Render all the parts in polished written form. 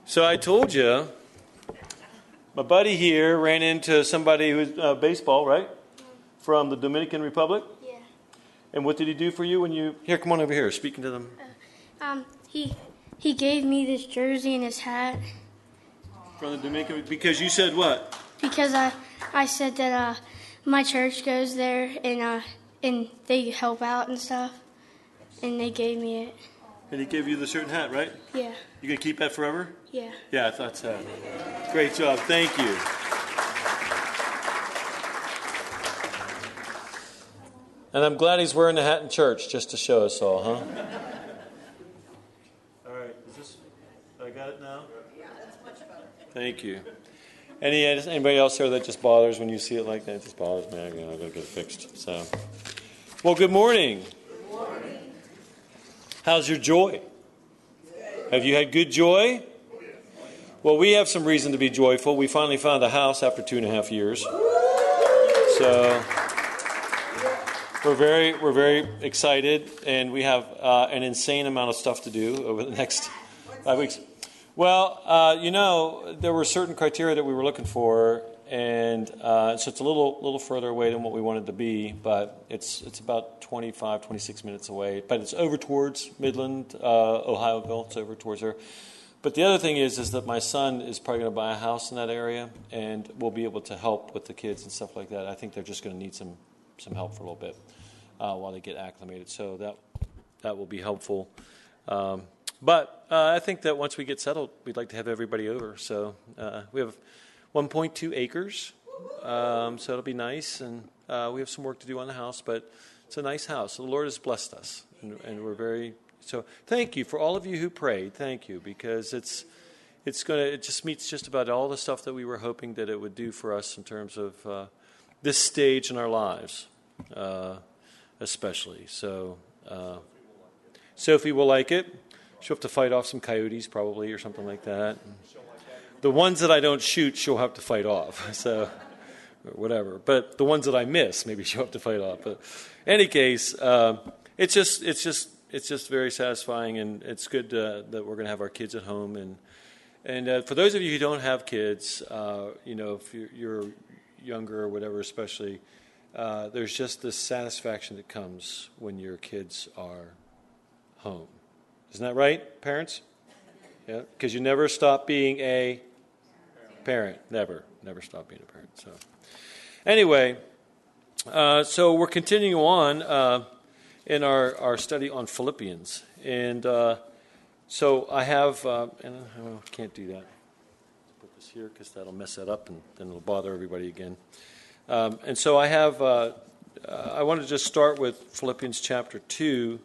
So I told you, my buddy here ran into somebody who's baseball, right? From the Dominican Republic? Yeah. And what did he do for you when you... Here, come on over here, speaking to them. He gave me this jersey and his hat. From the Dominican... Because you said what? Because I said that my church goes there and they help out and stuff. And they gave me it. And he gave you the shirt and hat, right? Yeah. You going to keep that forever? Yeah. Yeah, I thought so. Great job. Thank you. And I'm glad he's wearing the hat in church just to show us all, huh? All right. I got it now? Yeah, that's much better. Thank you. Anybody else here that just bothers when you see it like that? It just bothers me. I'm going to get it fixed. So, well, good morning. Good morning. How's your joy? Have you had good joy? Well, we have some reason to be joyful. We finally found a house after 2.5 years. So we're very excited, and we have an insane amount of stuff to do over the next 5 weeks. Well, there were certain criteria that we were looking for, and so it's a little further away than what we wanted to be, but it's about 26 minutes away. But it's over towards Midland, Ohioville. It's over towards there. But the other thing is that my son is probably going to buy a house in that area, and we'll be able to help with the kids and stuff like that. I think they're just going to need some help for a little bit while they get acclimated. So that will be helpful. But I think that once we get settled, we'd like to have everybody over. So we have 1.2 acres, so it'll be nice. And we have some work to do on the house, but it's a nice house. So the Lord has blessed us, and we're very... So thank you for all of you who prayed. Thank you, because it just meets just about all the stuff that we were hoping that it would do for us in terms of this stage in our lives, especially. So Sophie will like it. She'll have to fight off some coyotes probably or something like that. The ones that I don't shoot, she'll have to fight off. So whatever. But the ones that I miss, maybe she'll have to fight off. But in any case, it's just very satisfying, and it's good that we're going to have our kids at home. And for those of you who don't have kids, if you're younger or whatever, especially, there's just this satisfaction that comes when your kids are home. Isn't that right, parents? Yeah, because you never stop being a parent. Never stop being a parent. So anyway, so we're continuing on in our study on Philippians. And so I have, and I can't do that. Put this here because that'll mess that up and then it'll bother everybody again. And so I have, I want to just start with Philippians chapter 2.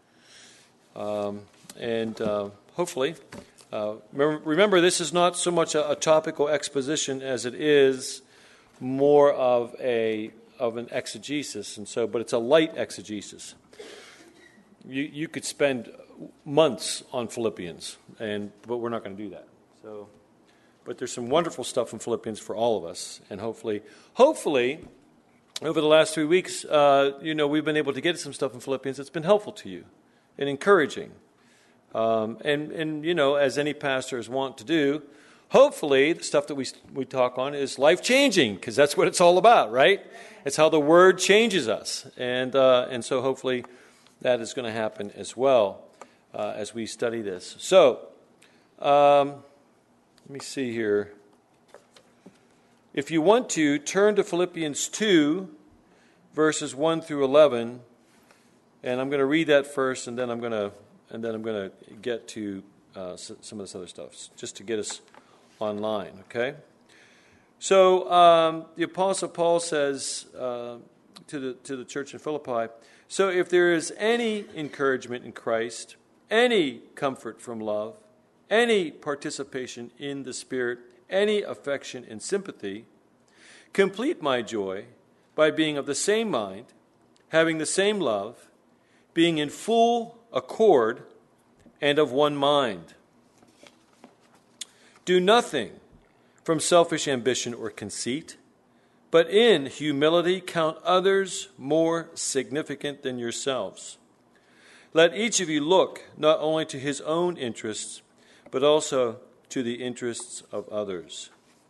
And hopefully, remember this is not so much a topical exposition as it is more of an exegesis, but it's a light exegesis. You could spend months on Philippians, but we're not going to do that. So, but there's some wonderful stuff in Philippians for all of us, and hopefully, over the last 3 weeks, we've been able to get some stuff in Philippians that's been helpful to you and encouraging. And as any pastors want to do, hopefully the stuff that we talk on is life-changing, because that's what it's all about, right? It's how the Word changes us. And so hopefully that is going to happen as well as we study this. So, let me see here. If you want to, turn to Philippians 2, verses 1 through 11, and I'm going to read that first, and then I'm going to get to some of this other stuff, just to get us online, okay? So the Apostle Paul says to the church in Philippi, so if there is any encouragement in Christ, any comfort from love, any participation in the Spirit, any affection and sympathy, complete my joy by being of the same mind, having the same love, being in full accord and of one mind. Do nothing from selfish ambition or conceit, but in humility count others more significant than yourselves. Let each of you look not only to his own interests, but also to the interests of others.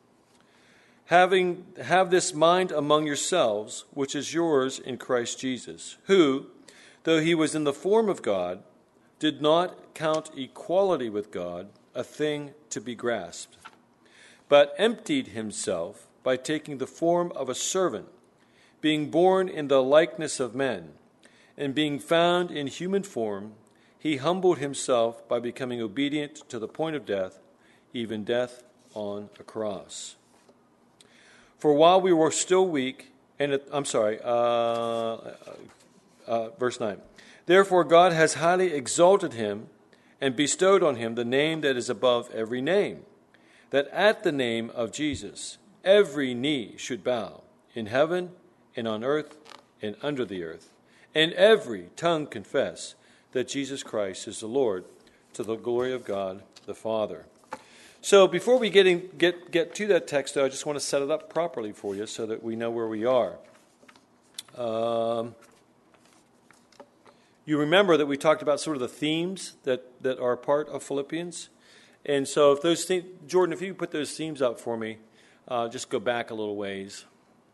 Have this mind among yourselves, which is yours in Christ Jesus, who, though he was in the form of God, did not count equality with God a thing to be grasped, but emptied himself by taking the form of a servant, being born in the likeness of men, and being found in human form, he humbled himself by becoming obedient to the point of death, even death on a cross. For while we were still weak, verse 9. Therefore God has highly exalted him and bestowed on him the name that is above every name, that at the name of Jesus every knee should bow, in heaven and on earth and under the earth, and every tongue confess that Jesus Christ is the Lord, to the glory of God the Father. So before we get to that text, though, I just want to set it up properly for you so that we know where we are. You remember that we talked about sort of the themes that are part of Philippians. And so if those themes, Jordan, if you put those themes up for me, just go back a little ways.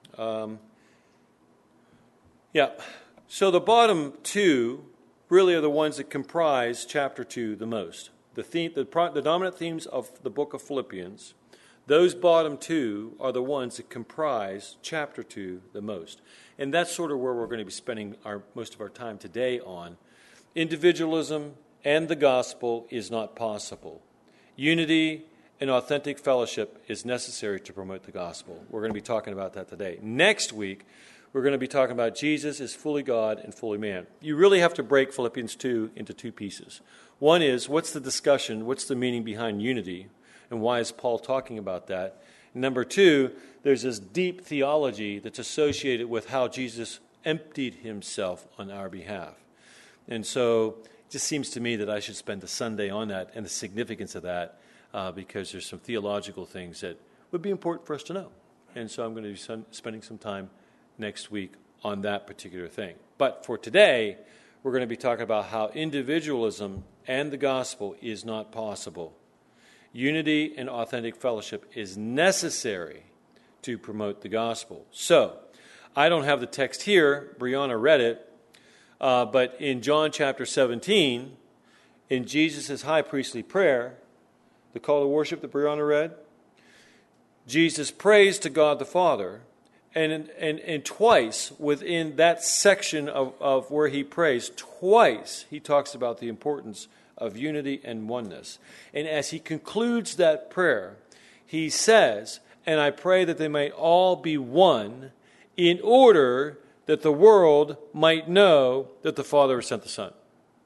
So the bottom two really are the ones that comprise chapter 2 the most. The dominant themes of the book of Philippians, those bottom two are the ones that comprise chapter 2 the most. And that's sort of where we're going to be spending most of our time today on. Individualism and the gospel is not possible. Unity and authentic fellowship is necessary to promote the gospel. We're going to be talking about that today. Next week, we're going to be talking about Jesus is fully God and fully man. You really have to break Philippians 2 into two pieces. One is, what's the discussion, what's the meaning behind unity, and why is Paul talking about that? Number two, there's this deep theology that's associated with how Jesus emptied himself on our behalf. And so it just seems to me that I should spend a Sunday on that and the significance of that because there's some theological things that would be important for us to know. And so I'm going to be spending some time next week on that particular thing. But for today, we're going to be talking about how individualism and the gospel is not possible. Unity and authentic fellowship is necessary to promote the gospel. So, I don't have the text here. Brianna read it. But in John chapter 17, in Jesus' high priestly prayer, the call to worship that Brianna read, Jesus prays to God the Father. And twice within that section of where he prays, twice he talks about the importance of unity and oneness. And as he concludes that prayer, he says, and I pray that they may all be one in order that the world might know that the Father has sent the Son.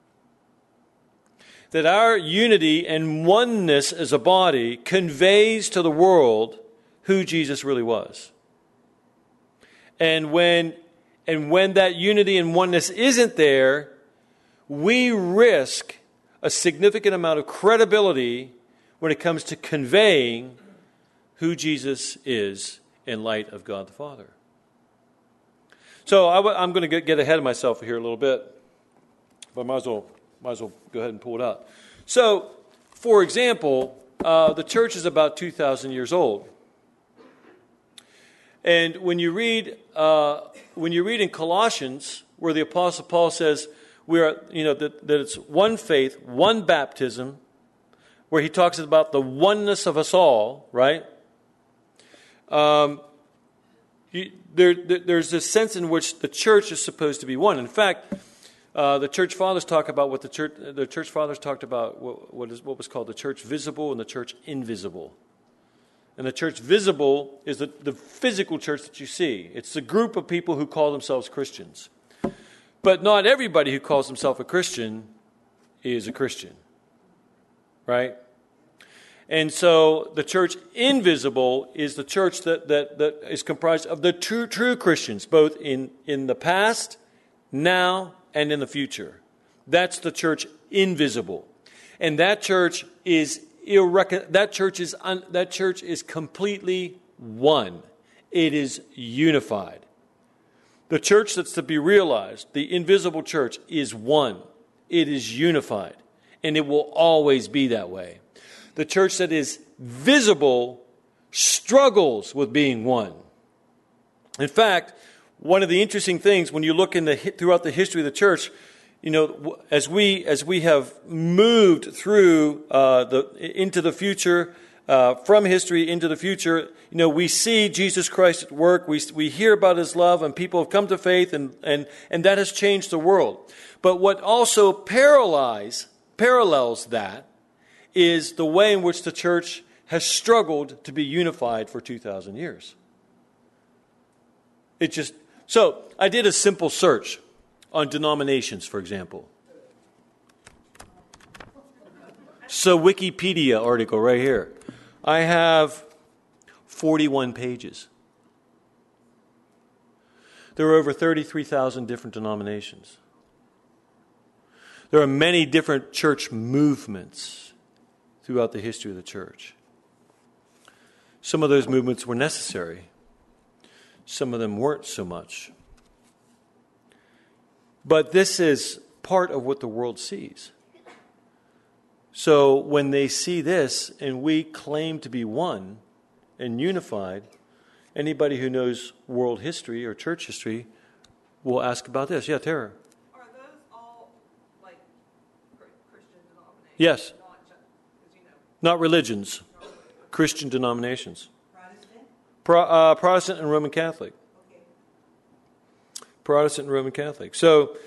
That our unity and oneness as a body conveys to the world who Jesus really was. And when that unity and oneness isn't there, we risk a significant amount of credibility when it comes to conveying who Jesus is in light of God the Father. So I'm going to get ahead of myself here a little bit, but I might as well go ahead and pull it up. So, for example, the church is about 2,000 years old. And when you read in Colossians, where the Apostle Paul says we are, that it's one faith, one baptism, where he talks about the oneness of us all, right? There's this sense in which the church is supposed to be one. In fact, the church fathers talk about what the church fathers talked about what was called the church visible and the church invisible. And the church visible is the physical church that you see. It's the group of people who call themselves Christians. But not everybody who calls himself a Christian is a Christian. Right? And so the church invisible is the church that is comprised of the true Christians, both in the past, now, and in the future. That's the church invisible. And that church is that church is completely one. It is unified. The church that's to be realized, the invisible church, is one. It is unified. And it will always be that way. the church that is visible struggles with being one. In fact, one of the interesting things when you look throughout the history of the church, as we have moved through into the future, from history into the future, we see Jesus Christ at work. We hear about his love, and people have come to faith, and that has changed the world. But what also parallels that is the way in which the church has struggled to be unified for 2,000 years. So I did a simple search on denominations, for example. So Wikipedia article right here. I have 41 pages. There are over 33,000 different denominations. There are many different church movements throughout the history of the church. Some of those movements were necessary. Some of them weren't so much. But this is part of what the world sees. So when they see this and we claim to be one and unified, anybody who knows world history or church history will ask about this. Yeah, Tara. Are those all like Christian denominations? Yes. Not just, 'cause Not religions. Christian denominations. Protestant? Protestant and Roman Catholic. Okay. Protestant and Roman Catholic. So,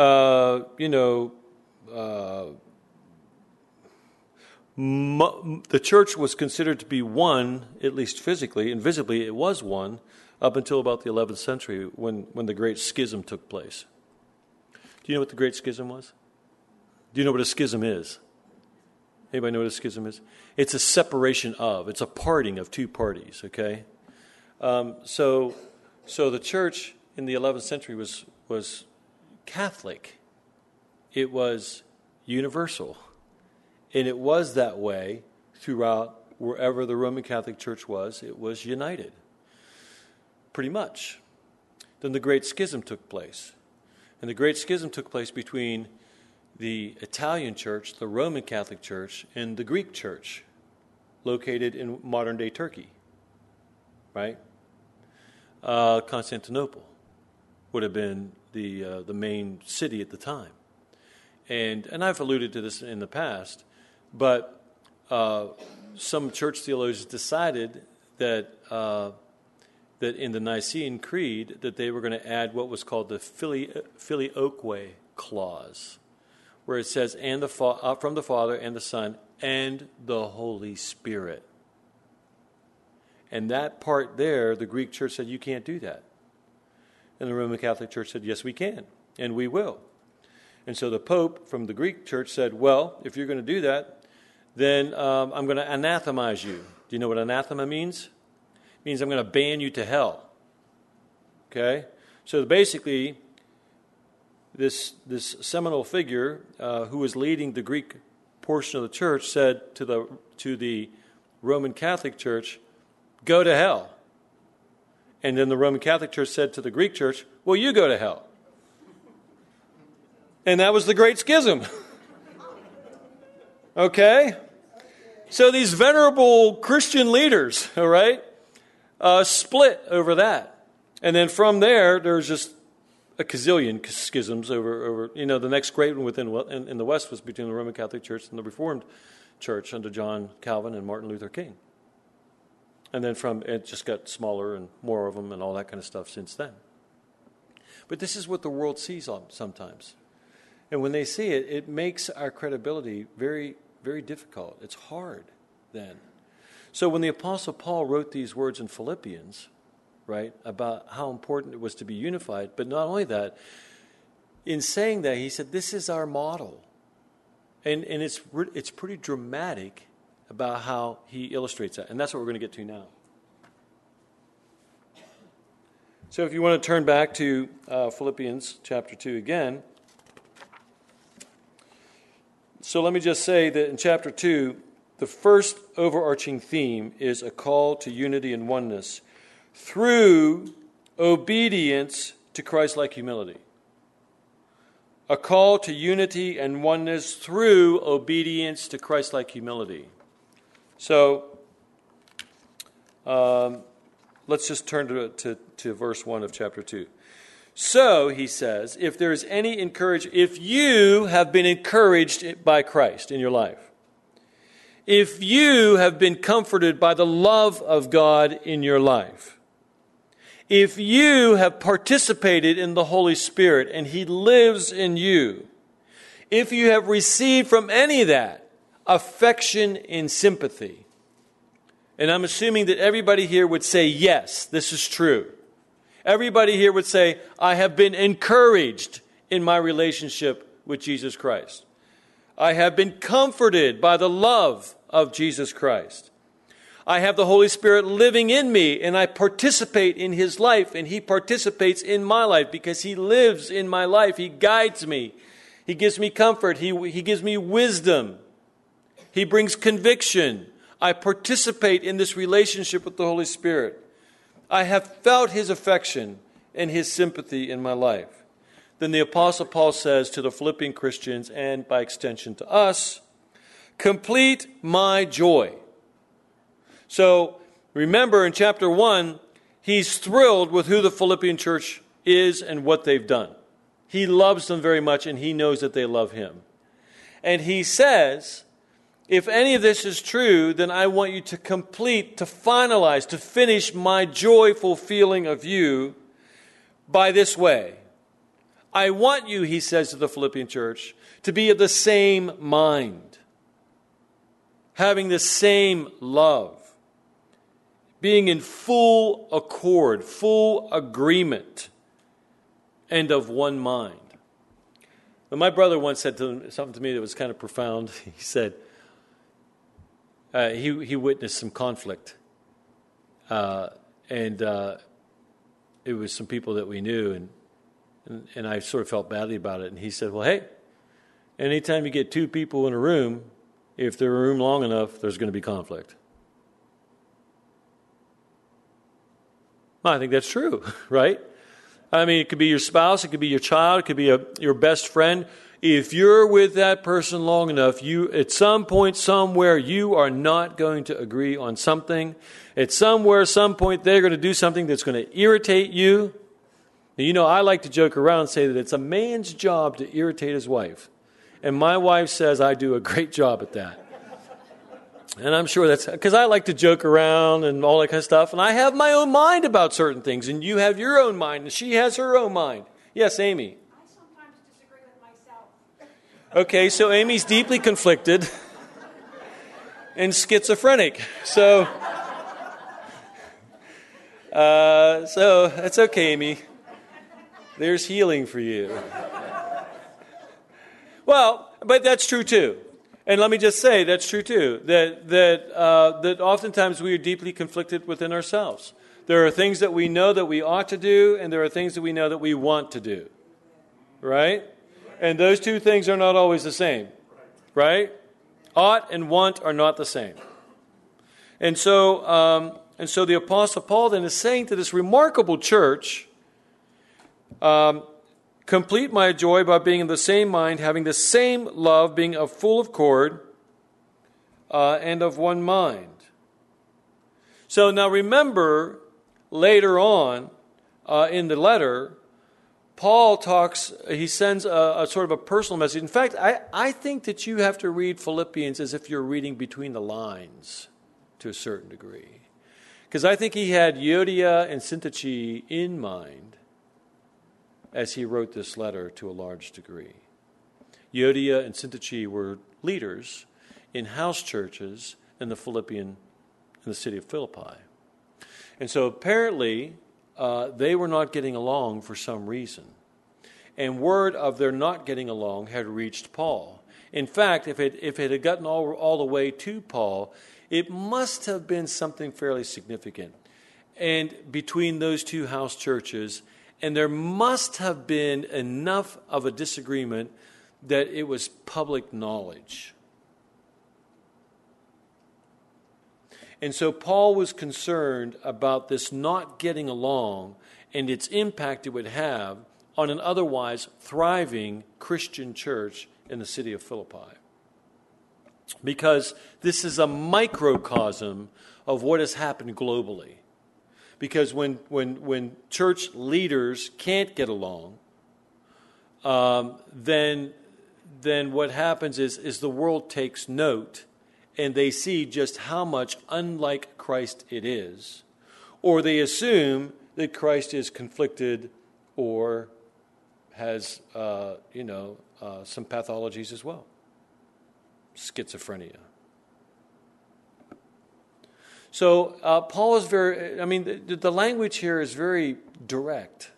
the church was considered to be one, at least physically, and visibly it was one, up until about the 11th century when the Great Schism took place. Do you know what the Great Schism was? Do you know what a schism is? Anybody know what a schism is? It's a separation of, it's a parting of two parties, okay? So the church in the 11th century was Catholic. It was universal. And it was that way throughout wherever the Roman Catholic Church was. It was united, pretty much. Then the Great Schism took place. And the Great Schism took place between the Italian Church, the Roman Catholic Church, and the Greek Church, located in modern-day Turkey, right? Constantinople would have been the main city at the time. And I've alluded to this in the past, but some church theologians decided that in the Nicene Creed that they were going to add what was called the Filioque clause, where it says, "And from the Father and the Son and the Holy Spirit." And that part there, the Greek church said, you can't do that. And the Roman Catholic Church said, yes, we can, and we will. And so the Pope from the Greek church said, well, if you're going to do that, then I'm going to anathemize you. Do you know what anathema means? It means I'm going to ban you to hell. Okay? So basically, this seminal figure who was leading the Greek portion of the church said to the Roman Catholic Church, go to hell. And then the Roman Catholic Church said to the Greek church, well, you go to hell. And that was the Great Schism. Okay? So these venerable Christian leaders, all right, split over that. And then from there, there's just a gazillion schisms over the next great one in the West was between the Roman Catholic Church and the Reformed Church under John Calvin and Martin Luther King. And then it just got smaller and more of them and all that kind of stuff since then. But this is what the world sees sometimes. And when they see it, it makes our credibility very, very difficult. It's hard then. So when the Apostle Paul wrote these words in Philippians, right, about how important it was to be unified, but not only that, in saying that, he said, this is our model. And it's pretty dramatic about how he illustrates that. And that's what we're going to get to now. So if you want to turn back to Philippians chapter 2 again. So let me just say that in chapter 2, the first overarching theme is a call to unity and oneness through obedience to Christ-like humility. A call to unity and oneness through obedience to Christ-like humility. So let's just turn to verse 1 of chapter 2. So, he says, if there is any encouragement, if you have been encouraged by Christ in your life, if you have been comforted by the love of God in your life, if you have participated in the Holy Spirit and He lives in you, if you have received from any of that affection and sympathy, and I'm assuming that everybody here would say, yes, this is true. Everybody here would say, I have been encouraged in my relationship with Jesus Christ. I have been comforted by the love of Jesus Christ. I have the Holy Spirit living in me, and I participate in His life, and He participates in my life because He lives in my life. He guides me. He gives me comfort. He gives me wisdom. He brings conviction. I participate in this relationship with the Holy Spirit. I have felt His affection and His sympathy in my life. Then the Apostle Paul says to the Philippian Christians, and by extension to us, complete my joy. So remember in chapter 1, he's thrilled with who the Philippian church is and what they've done. He loves them very much, and he knows that they love him. And he says, if any of this is true, then I want you to complete, to finalize, to finish my joyful feeling of you by this way. I want you, he says to the Philippian church, to be of the same mind, having the same love, being in full accord, full agreement, and of one mind. But my brother once said something to me that was kind of profound. He said, he witnessed some conflict. And it was some people that we knew, and I sort of felt badly about it. And he said, well, hey, anytime you get two people in a room, if they're in a room long enough, there's going to be conflict. Well, I think that's true, right? I mean, it could be your spouse, it could be your child, it could be your best friend. If you're with that person long enough, you at some point, somewhere, you are not going to agree on something. At some point, they're going to do something that's going to irritate you. Now, you know, I like to joke around and say that it's a man's job to irritate his wife. And my wife says I do a great job at that. And I'm sure that's because I like to joke around and all that kind of stuff. And I have my own mind about certain things. And you have your own mind. And she has her own mind. Yes, Amy. I sometimes disagree with myself. Okay, so Amy's deeply conflicted and schizophrenic. So that's okay, Amy. There's healing for you. Well, but that's true too. And let me just say, that's true too, that oftentimes we are deeply conflicted within ourselves. There are things that we know that we ought to do, and there are things that we know that we want to do. Right? And those two things are not always the same. Right? Ought and want are not the same. And so the Apostle Paul then is saying to this remarkable church, complete my joy by being in the same mind, having the same love, being of full accord, and of one mind. So now remember, later on in the letter, Paul he sends a sort of a personal message. In fact, I think that you have to read Philippians as if you're reading between the lines to a certain degree. Because I think he had Euodia and Syntyche in mind as he wrote this letter to a large degree. Euodia and Syntyche were leaders in house churches in the city of Philippi. And so apparently they were not getting along for some reason. And word of their not getting along had reached Paul. In fact, if it had gotten all the way to Paul, it must have been something fairly significant. And between those two house churches, and there must have been enough of a disagreement that it was public knowledge. And so Paul was concerned about this not getting along and its impact it would have on an otherwise thriving Christian church in the city of Philippi. because this is a microcosm of what has happened globally. Because when church leaders can't get along, then what happens is the world takes note, and they see just how much unlike Christ it is, or they assume that Christ is conflicted or has some pathologies as well, schizophrenia. So Paul is the language here is very direct.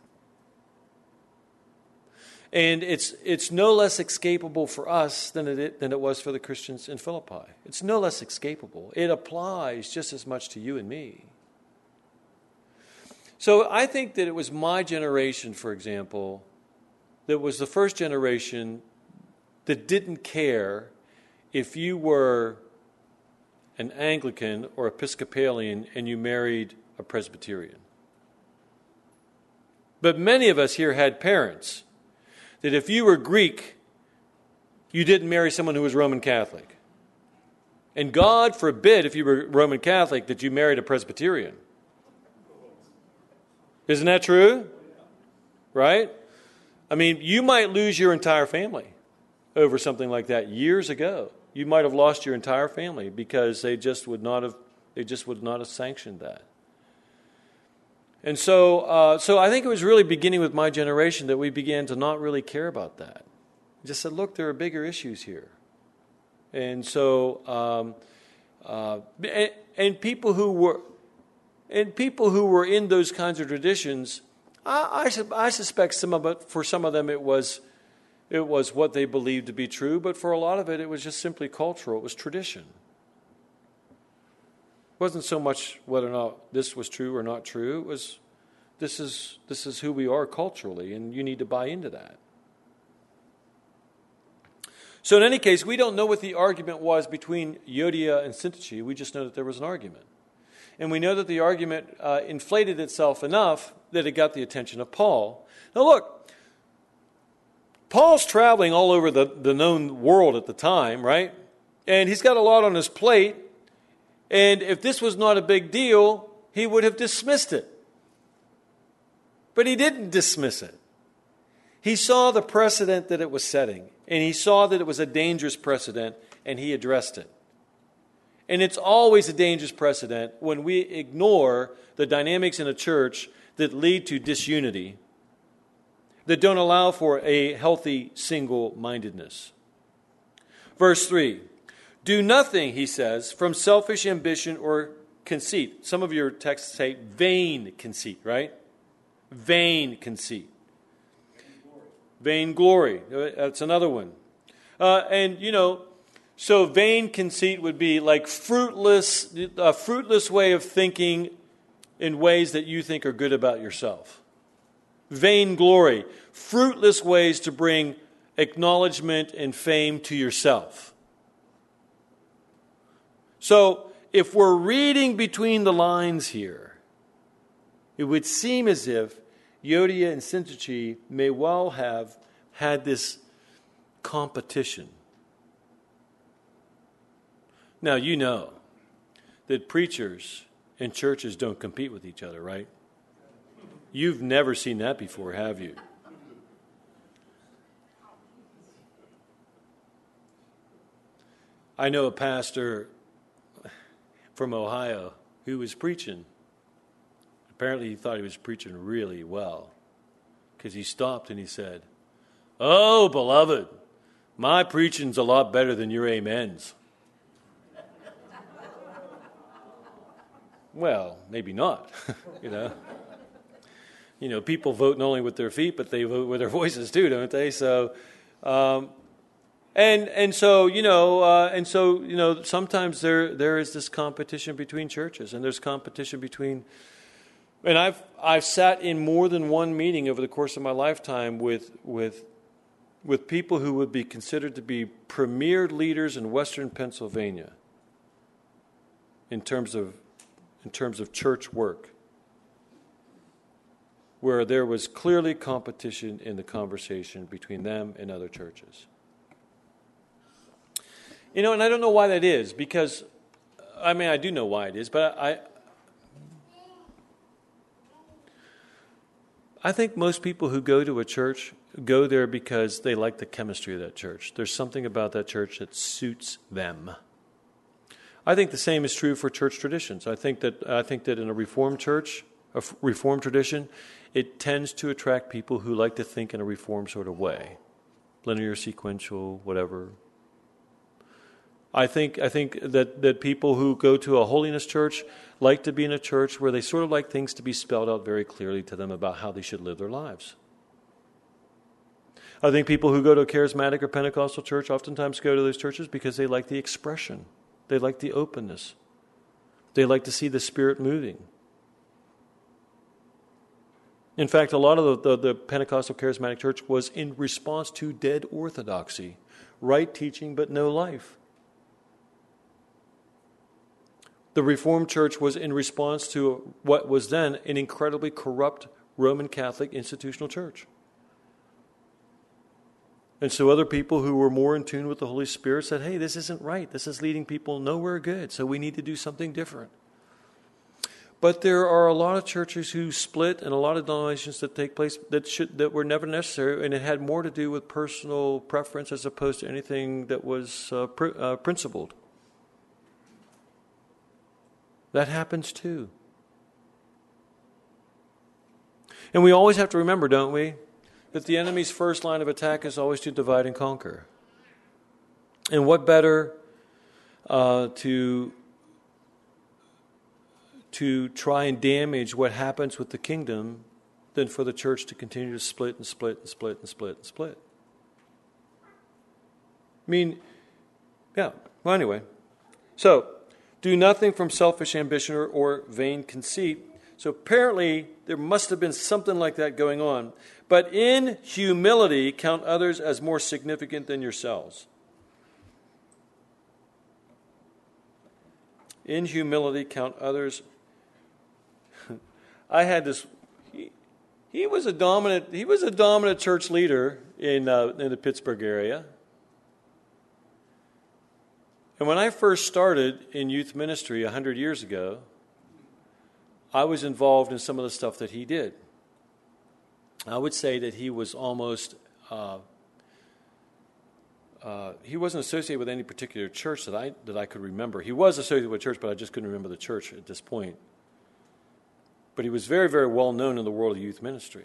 And it's no less escapable for us than it was for the Christians in Philippi. It's no less escapable. It applies just as much to you and me. So I think that it was my generation, for example, that was the first generation that didn't care if you were an Anglican or Episcopalian and you married a Presbyterian. But many of us here had parents that if you were Greek, you didn't marry someone who was Roman Catholic. And God forbid, if you were Roman Catholic, that you married a Presbyterian. Isn't that true? Right? I mean, you might lose your entire family over something like that years ago. You might have lost your entire family because they just would not have sanctioned that. And so I think it was really beginning with my generation that we began to not really care about that. We just said, look, there are bigger issues here. And so, and people who were in those kinds of traditions, I suspect for some of them it was what they believed to be true, but for a lot of it, it was just simply cultural. It was tradition. It wasn't so much whether or not this was true or not true. It was, this is who we are culturally, and you need to buy into that. So in any case, we don't know what the argument was between Euodia and Syntyche. We just know that there was an argument. And we know that the argument inflated itself enough that it got the attention of Paul. Now look, Paul's traveling all over the known world at the time, right? And he's got a lot on his plate. And if this was not a big deal, he would have dismissed it. But he didn't dismiss it. He saw the precedent that it was setting. And he saw that it was a dangerous precedent, and he addressed it. And it's always a dangerous precedent when we ignore the dynamics in a church that lead to disunity, that don't allow for a healthy single-mindedness. Verse 3, do nothing, he says, from selfish ambition or conceit. Some of your texts say vain conceit, right? Vain conceit. Vain glory. That's another one. So vain conceit would be like a fruitless way of thinking in ways that you think are good about yourself. Vain glory, fruitless ways to bring acknowledgement and fame to yourself. So if we're reading between the lines here, it would seem as if Euodia and Syntyche may well have had this competition. Now, you know that preachers and churches don't compete with each other, right? You've never seen that before, have you? I know a pastor from Ohio who was preaching. Apparently he thought he was preaching really well, because he stopped and he said, "Oh, beloved, my preaching's a lot better than your amens." Well, maybe not, people vote not only with their feet, but they vote with their voices too, don't they? So, sometimes there is this competition between churches, and there's competition between. And I've sat in more than one meeting over the course of my lifetime with people who would be considered to be premier leaders in Western Pennsylvania in terms of church work, where there was clearly competition in the conversation between them and other churches. And I don't know why that is, because, I do know why it is, but I think most people who go to a church go there because they like the chemistry of that church. There's something about that church that suits them. I think the same is true for church traditions. I think that in a Reformed church, a Reformed tradition, it tends to attract people who like to think in a Reformed sort of way. Linear, sequential, whatever. I think that people who go to a holiness church like to be in a church where they sort of like things to be spelled out very clearly to them about how they should live their lives. I think people who go to a charismatic or Pentecostal church oftentimes go to those churches because they like the expression. They like the openness. They like to see the Spirit moving. In fact, a lot of the Pentecostal charismatic church was in response to dead orthodoxy, right teaching but no life. The Reformed Church was in response to what was then an incredibly corrupt Roman Catholic institutional church. And so other people who were more in tune with the Holy Spirit said, hey, this isn't right. This is leading people nowhere good, so we need to do something different. But there are a lot of churches who split and a lot of denominations that take place that were never necessary, and it had more to do with personal preference as opposed to anything that was principled. That happens too. And we always have to remember, don't we, that the enemy's first line of attack is always to divide and conquer. And what better to try and damage what happens with the kingdom than for the church to continue to split and split and split and split and split. Well, anyway. So, do nothing from selfish ambition or vain conceit. So apparently there must have been something like that going on. But in humility, count others as more significant than yourselves. In humility, count others. I had this. He was a dominant church leader in the Pittsburgh area. And when I first started in youth ministry 100 years ago, I was involved in some of the stuff that he did. I would say that he was almost, he wasn't associated with any particular church that I could remember. He was associated with a church, but I just couldn't remember the church at this point. But he was very, very well known in the world of youth ministry.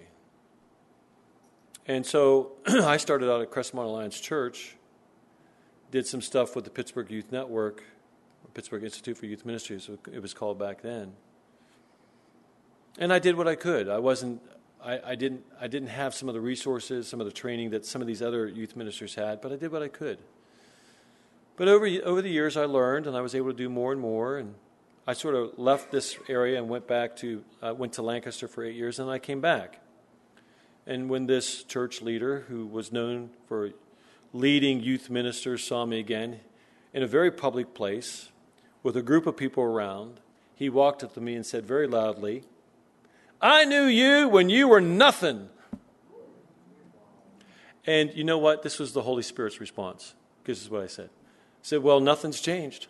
And so I started out at Crestmont Alliance Church, did some stuff with the Pittsburgh Youth Network, Pittsburgh Institute for Youth Ministry, so it was called back then. And I did what I could. I didn't have some of the resources, some of the training that some of these other youth ministers had, but I did what I could. But over the years, I learned, and I was able to do more and more. And I sort of left this area and went to Lancaster for 8 years, and I came back. And when this church leader, who was known for leading youth ministers, saw me again in a very public place with a group of people around, he walked up to me and said very loudly, "I knew you when you were nothing." And you know what? This was the Holy Spirit's response. This is what I said. I said, "Well, nothing's changed."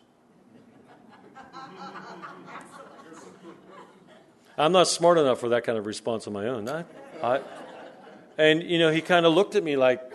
I'm not smart enough for that kind of response on my own. And, he kind of looked at me like,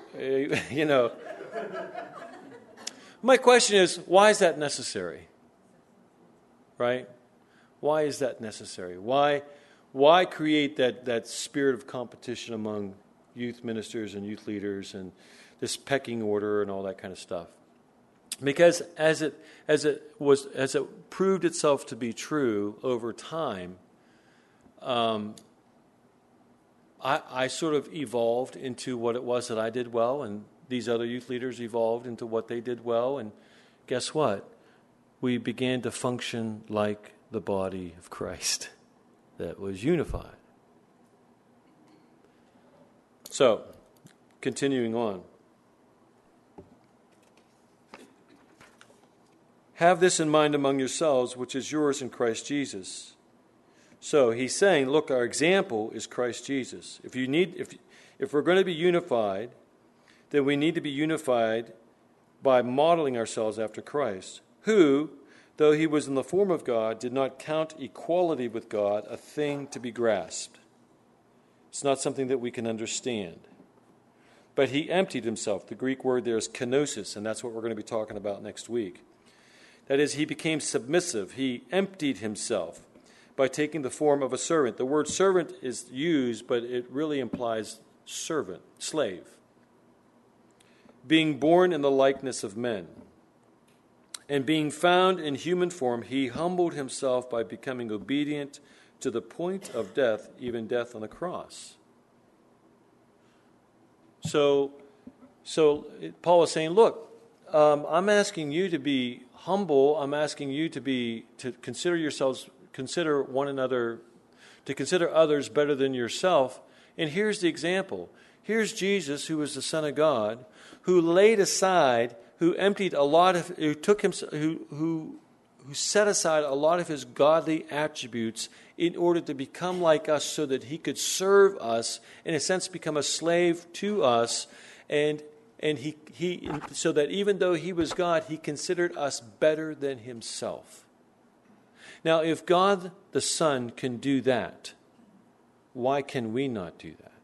My question is, why is that necessary? Right? Why is that necessary? Why create that spirit of competition among youth ministers and youth leaders and this pecking order and all that kind of stuff? Because as it proved itself to be true over time, I sort of evolved into what it was that I did well, and these other youth leaders evolved into what they did well, and guess what? We began to function like the body of Christ that was unified. So, continuing on. Have this in mind among yourselves, which is yours in Christ Jesus. So he's saying, look, our example is Christ Jesus. If we're going to be unified, then we need to be unified by modeling ourselves after Christ, who, though he was in the form of God, did not count equality with God a thing to be grasped. It's not something that we can understand. But he emptied himself. The Greek word there is kenosis, and that's what we're going to be talking about next week. That is, he became submissive. He emptied himself by taking the form of a servant. The word servant is used, but it really implies servant, slave. Being born in the likeness of men. And being found in human form, he humbled himself by becoming obedient to the point of death, even death on the cross. So Paul is saying, look, I'm asking you to be humble. I'm asking you to consider yourselves, consider one another, to consider others better than yourself. And here's the example. Here's Jesus, who was the Son of God, who laid aside, who emptied a lot of, who set aside a lot of his godly attributes in order to become like us so that he could serve us, in a sense become a slave to us, and he so that even though he was God, he considered us better than himself. Now, if God the Son can do that, why can we not do that?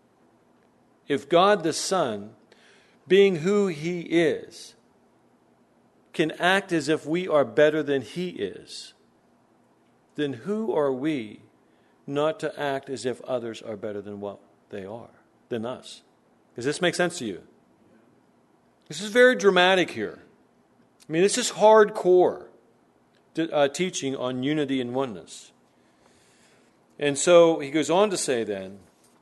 If God the Son, being who he is, can act as if we are better than he is, then who are we not to act as if others are better than what they are, than us? Does this make sense to you? This is very dramatic here. I mean, this is hardcore teaching on unity and oneness. And so he goes on to say then,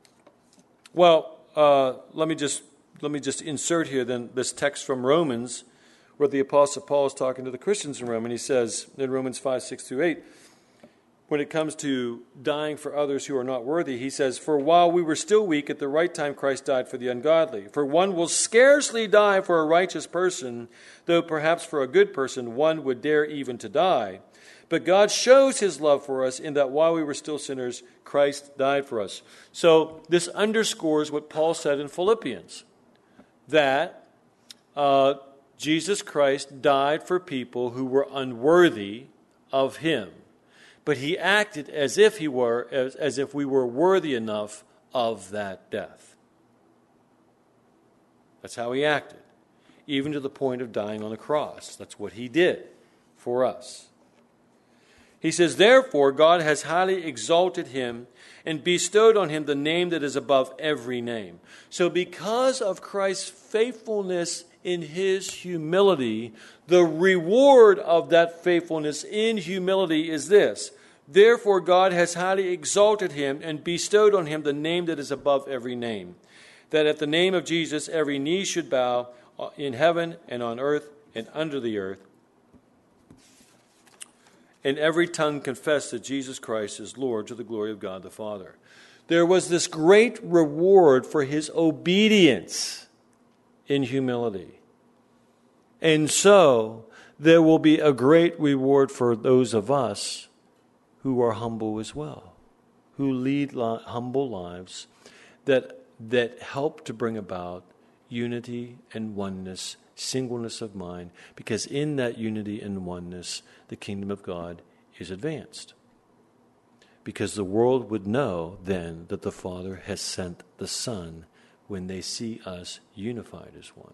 well, let me just insert here then this text from Romans, where the Apostle Paul is talking to the Christians in Rome, and he says in Romans 5, 6 through 8, when it comes to dying for others who are not worthy, he says, "For while we were still weak, at the right time Christ died for the ungodly. For one will scarcely die for a righteous person, though perhaps for a good person one would dare even to die. But God shows his love for us in that while we were still sinners, Christ died for us." So this underscores what Paul said in Philippians, that Jesus Christ died for people who were unworthy of him. But he acted as if he were, as if we were worthy enough of that death. That's how he acted, even to the point of dying on the cross. That's what he did for us. He says, "Therefore God has highly exalted him and bestowed on him the name that is above every name." So because of Christ's faithfulness in his humility, the reward of that faithfulness in humility is this: "Therefore God has highly exalted him and bestowed on him the name that is above every name, that at the name of Jesus every knee should bow in heaven and on earth and under the earth, and every tongue confess that Jesus Christ is Lord, to the glory of God the Father." There was this great reward for his obedience in humility. And so there will be a great reward for those of us who are humble as well, who lead humble lives that help to bring about unity and oneness, singleness of mind, because in that unity and oneness, the kingdom of God is advanced. Because the world would know then that the Father has sent the Son when they see us unified as one.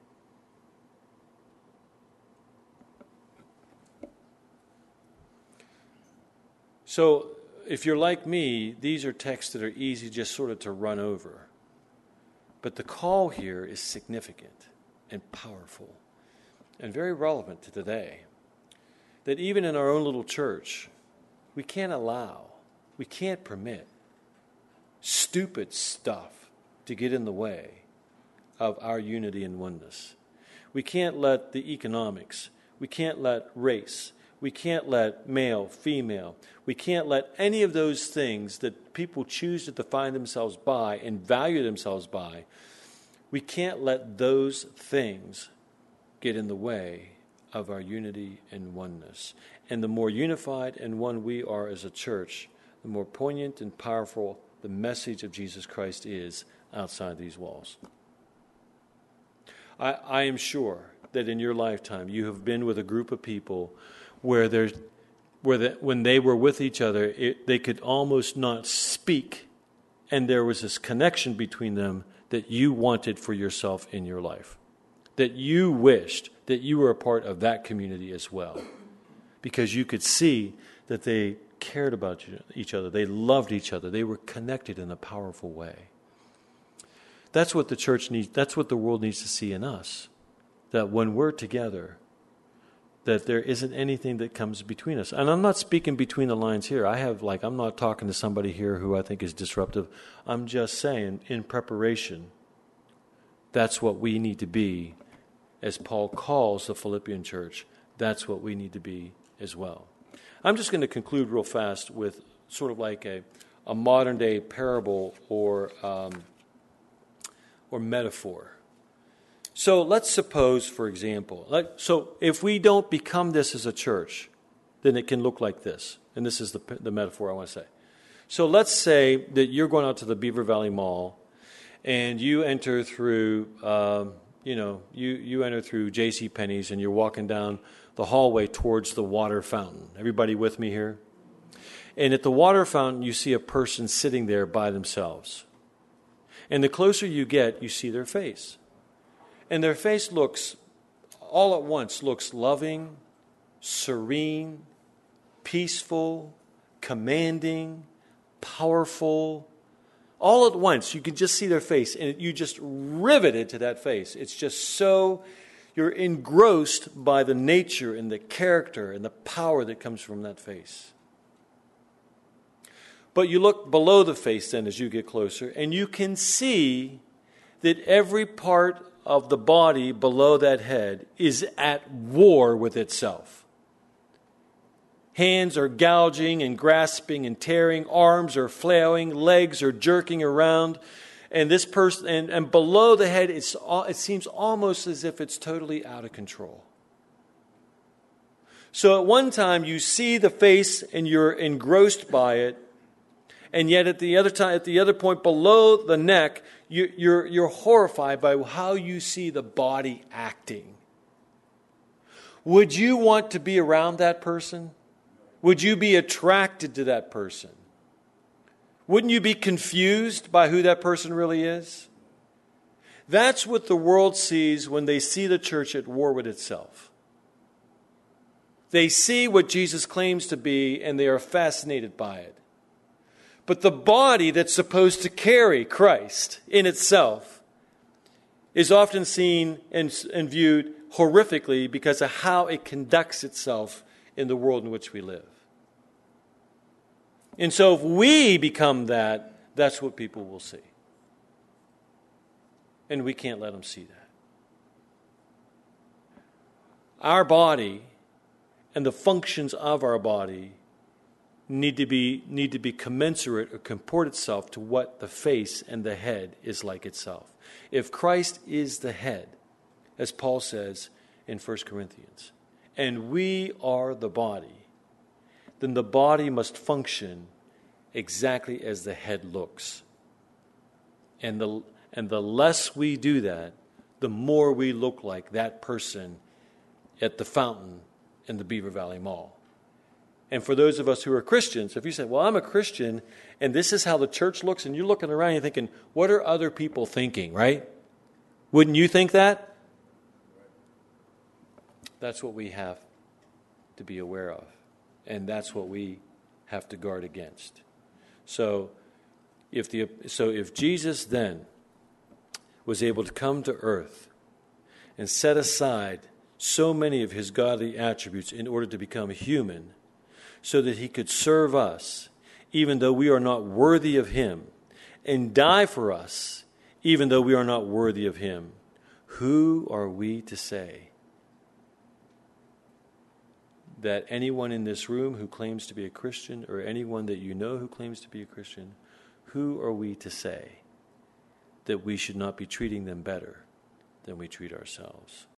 So, if you're like me, these are texts that are easy just sort of to run over. But the call here is significant and powerful and very relevant to today. That even in our own little church, we can't permit stupid stuff to get in the way of our unity and oneness. We can't let the economics, we can't let race, we can't let male, female, we can't let any of those things that people choose to define themselves by and value themselves by, we can't let those things get in the way of our unity and oneness. And the more unified and one we are as a church, the more poignant and powerful the message of Jesus Christ is outside these walls. I am sure that in your lifetime you have been with a group of people where when they were with each other, they could almost not speak, and there was this connection between them that you wanted for yourself in your life, that you wished that you were a part of that community as well, because you could see that they cared about each other, they loved each other, they were connected in a powerful way. That's what the church needs, that's what the world needs to see in us, that when we're together, that there isn't anything that comes between us. And I'm not speaking between the lines here. I'm not talking to somebody here who I think is disruptive. I'm just saying, in preparation, that's what we need to be, as Paul calls the Philippian church. That's what we need to be as well. I'm just going to conclude real fast with sort of like a modern-day parable or metaphor. So let's suppose, for example, so if we don't become this as a church, then it can look like this. And this is the metaphor I want to say. So let's say that you're going out to the Beaver Valley Mall, and you enter through, you enter through JCPenney's, and you're walking down the hallway towards the water fountain. Everybody with me here? And at the water fountain, you see a person sitting there by themselves. And the closer you get, you see their face. And their face looks, all at once, looks loving, serene, peaceful, commanding, powerful. All at once, you can just see their face, and you just riveted to that face. It's just so, you're engrossed by the nature and the character and the power that comes from that face. But you look below the face then as you get closer, and you can see that every part of the body below that head is at war with itself. Hands are gouging and grasping and tearing, arms are flailing, legs are jerking around, and this person and below the head it seems almost as if it's totally out of control. So at one time you see the face and you're engrossed by it, and yet at the other point below the neck, you're horrified by how you see the body acting. Would you want to be around that person? Would you be attracted to that person? Wouldn't you be confused by who that person really is? That's what the world sees when they see the church at war with itself. They see what Jesus claims to be, and they are fascinated by it. But the body that's supposed to carry Christ in itself is often seen and viewed horrifically because of how it conducts itself in the world in which we live. And so if we become that, that's what people will see. And we can't let them see that. Our body and the functions of our body need to be commensurate or comport itself to what the face and the head is like itself. If Christ is the head, as Paul says in 1 Corinthians, and we are the body, then the body must function exactly as the head looks. And the less we do that, the more we look like that person at the fountain in the Beaver Valley Mall. And for those of us who are Christians, if you say, well, I'm a Christian, and this is how the church looks, and you're looking around and you're thinking, what are other people thinking, right? Wouldn't you think that? That's what we have to be aware of. And that's what we have to guard against. So if Jesus then was able to come to earth and set aside so many of his godly attributes in order to become human, so that he could serve us, even though we are not worthy of him, and die for us, even though we are not worthy of him, who are we to say that anyone in this room who claims to be a Christian, or anyone that you know who claims to be a Christian, who are we to say that we should not be treating them better than we treat ourselves?